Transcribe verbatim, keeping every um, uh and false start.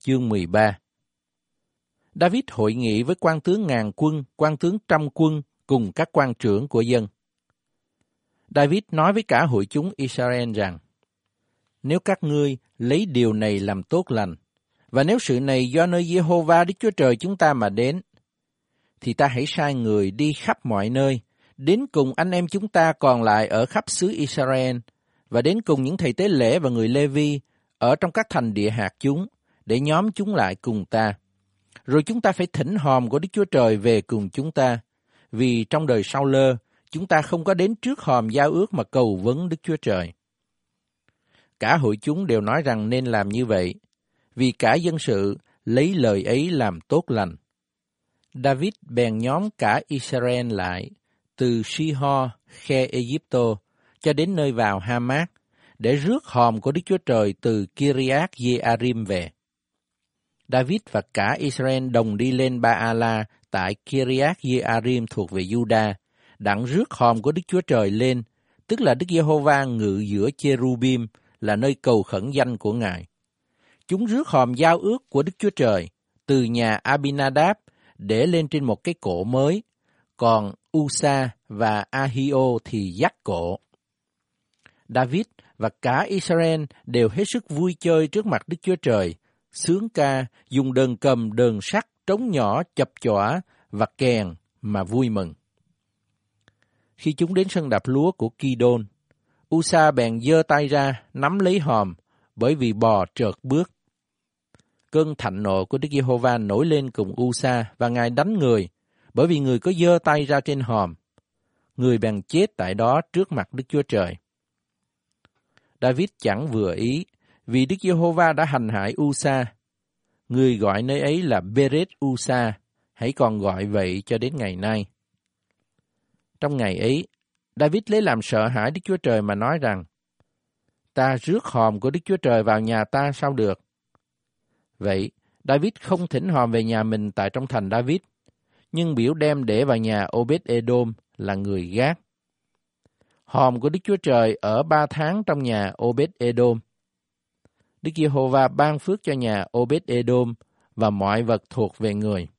chương mười ba. David hội nghị với quan tướng ngàn quân, quan tướng trăm quân cùng các quan trưởng của dân. David nói với cả hội chúng Israel rằng, nếu các ngươi lấy điều này làm tốt lành, và nếu sự này do nơi Giê-hô-va Đức Chúa Trời chúng ta mà đến, thì ta hãy sai người đi khắp mọi nơi, đến cùng anh em chúng ta còn lại ở khắp xứ Israel, và đến cùng những thầy tế lễ và người Lê-vi ở trong các thành địa hạt chúng, để nhóm chúng lại cùng ta. Rồi chúng ta phải thỉnh hòm của Đức Chúa Trời về cùng chúng ta, vì trong đời sau lơ, chúng ta không có đến trước hòm giao ước mà cầu vấn Đức Chúa Trời. Cả hội chúng đều nói rằng nên làm như vậy, vì cả dân sự lấy lời ấy làm tốt lành. David bèn nhóm cả Israel lại, từ Si-ho, khe Ê-díp-tô, cho đến nơi vào Ha-mát, để rước hòm của Đức Chúa Trời từ Kiriath Jearim về. David và cả Israel đồng đi lên Ba-a-la tại Kiriath Jearim thuộc về Juda, đặng rước hòm của Đức Chúa Trời lên, tức là Đức Giê-hô-va ngự giữa Chê-ru-bim, là nơi cầu khẩn danh của Ngài. Chúng rước hòm giao ước của Đức Chúa Trời từ nhà Abinadab để lên trên một cái cỗ mới, còn Usa và Ahio thì dắt cỗ. David và cả Israel đều hết sức vui chơi trước mặt Đức Chúa Trời, sướng ca, dùng đờn cầm, đờn sắt, trống nhỏ, chập chọa và kèn mà vui mừng. Khi chúng đến sân đạp lúa của Kidon, Usa bèn giơ tay ra nắm lấy hòm, bởi vì bò trợt bước. Cơn thạnh nộ của Đức Giê-hô-va nổi lên cùng Usa, và Ngài đánh người, bởi vì người có giơ tay ra trên hòm. Người bèn chết tại đó trước mặt Đức Chúa Trời. David chẳng vừa ý, vì Đức Giê-hô-va đã hành hại Usa. Người gọi nơi ấy là Beret Usa, hãy còn gọi vậy cho đến ngày nay. Trong ngày ấy, David lấy làm sợ hãi Đức Chúa Trời mà nói rằng, ta rước hòm của Đức Chúa Trời vào nhà ta sao được? Vậy, David không thỉnh hòm về nhà mình tại trong thành David, nhưng biểu đem để vào nhà Obed-edom là người Gát. Hòm của Đức Chúa Trời ở ba tháng trong nhà Obed-edom. Đức Giê-hô-va ban phước cho nhà Obed-edom và mọi vật thuộc về người.